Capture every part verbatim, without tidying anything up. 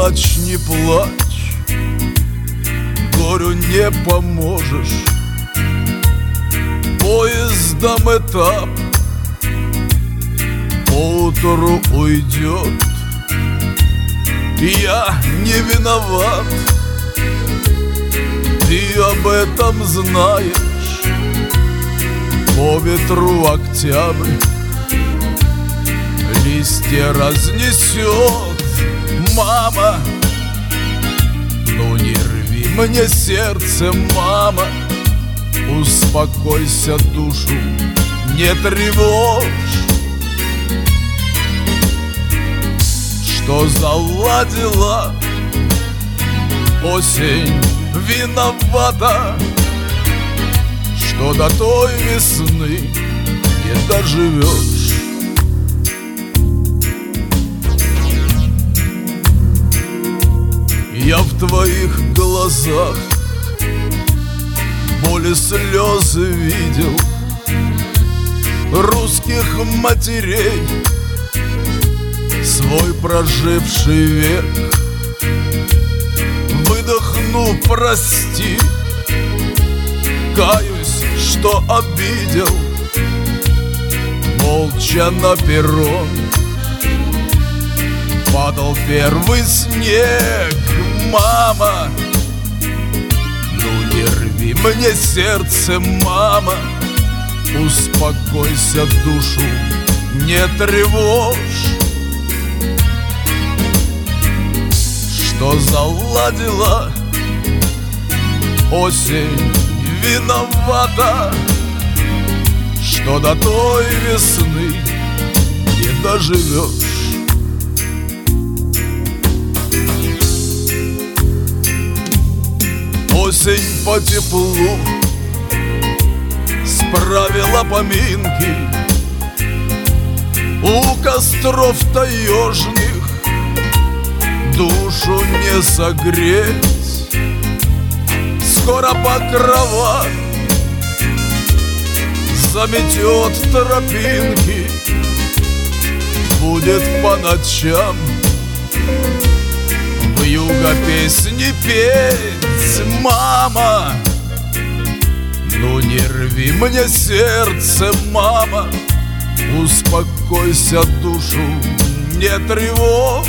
плачь, не плачь, горю не поможешь. Поездом этап поутру уйдет. Я не виноват, ты об этом знаешь. По ветру октябрь листья разнесет. Мама, ну не рви мне сердце, мама. Успокойся, душу не тревожь. Что заладила осень виновата, что до той весны не доживешь. Я в твоих глазах боль и слезы видел русских матерей, свой проживший век. Выдохну, прости, каюсь, что обидел. Молча на перрон падал первый снег. Мама, ну не рви мне сердце, мама. Успокойся, душу не тревожь. Что заладила осень виновата, что до той весны не доживешь. Осень по теплу справила поминки у костров таежных. Душу не согреть, скоро покрова заметет тропинки. Будет по ночам вьюга песни петь. Мама, ну не рви мне сердце, мама. Успокойся, душу не тревожь.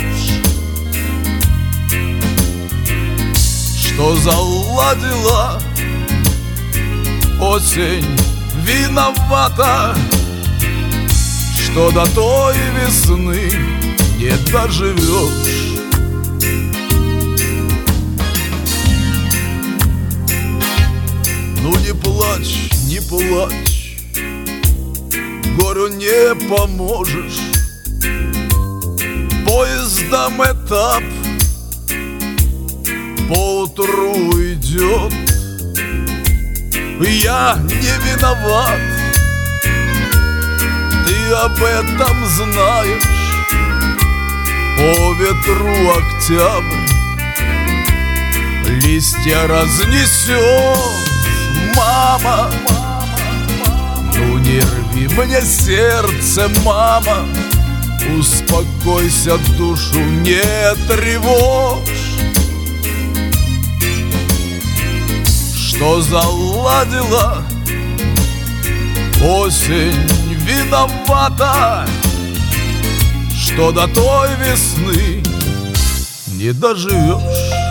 Что заладила осень виновата, что до той весны не доживешь. Ну не плачь, не плачь, горю не поможешь. Поездом этап поутру уйдет. Я не виноват, ты об этом знаешь. По ветру октябрь листья разнесет. Мама, ну не рви мне сердце, мама. Успокойся, душу не тревожь. Что заладила осень виновата, что до той весны не доживешь.